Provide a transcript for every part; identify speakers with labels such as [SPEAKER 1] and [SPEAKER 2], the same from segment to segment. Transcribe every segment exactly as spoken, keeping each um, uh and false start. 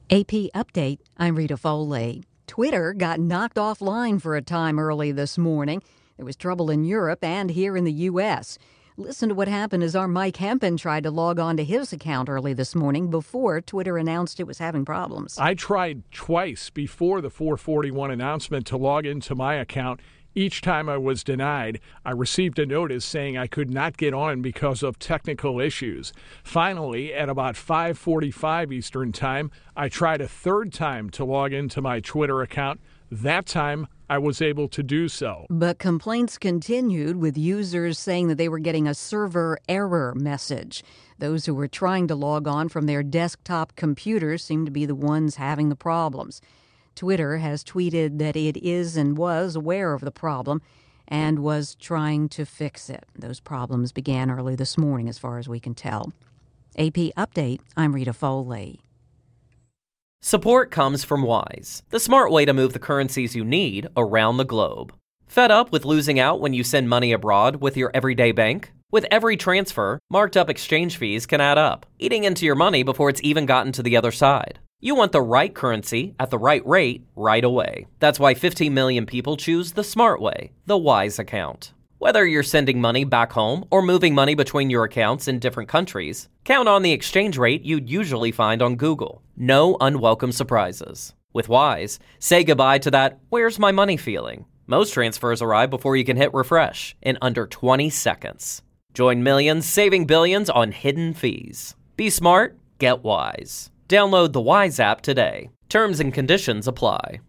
[SPEAKER 1] A P Update, I'm Rita Foley. Twitter got knocked offline for a time early this morning. There was trouble in Europe and here in the U S. Listen to what happened as our Mike Hempen tried to log on to his account early this morning before Twitter announced it was having problems.
[SPEAKER 2] I tried twice before the four forty-one announcement to log into my account. Each time I was denied, I received a notice saying I could not get on because of technical issues. Finally, at about five forty-five Eastern Time, I tried a third time to log into my Twitter account. That time, I was able to do so.
[SPEAKER 1] But complaints continued, with users saying that they were getting a server error message. Those who were trying to log on from their desktop computers seemed to be the ones having the problems. Twitter has tweeted that it is and was aware of the problem and was trying to fix it. Those problems began early this morning, as far as we can tell. A P Update, I'm Rita Foley.
[SPEAKER 3] Support comes from Wise, the smart way to move the currencies you need around the globe. Fed up with losing out when you send money abroad with your everyday bank? With every transfer, marked up exchange fees can add up, eating into your money before it's even gotten to the other side. You want the right currency at the right rate right away. That's why fifteen million people choose the smart way, the Wise account. Whether you're sending money back home or moving money between your accounts in different countries, count on the exchange rate you'd usually find on Google. No unwelcome surprises. With Wise, say goodbye to that "where's my money" feeling. Most transfers arrive before you can hit refresh in under twenty seconds. Join millions saving billions on hidden fees. Be smart, get Wise. Download the Wise app today. Terms and conditions apply.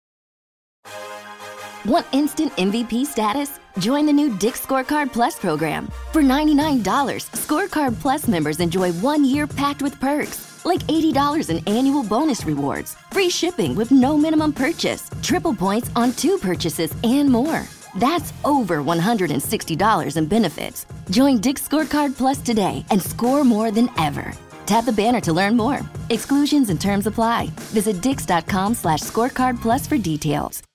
[SPEAKER 4] Want instant M V P status? Join the new Dick's Scorecard Plus program. For ninety-nine dollars, Scorecard Plus members enjoy one year packed with perks, like eighty dollars in annual bonus rewards, free shipping with no minimum purchase, triple points on two purchases, and more. That's over one hundred sixty dollars in benefits. Join Dick's Scorecard Plus today and score more than ever. Tap the banner to learn more. Exclusions and terms apply. Visit dix.com slash scorecard plus for details.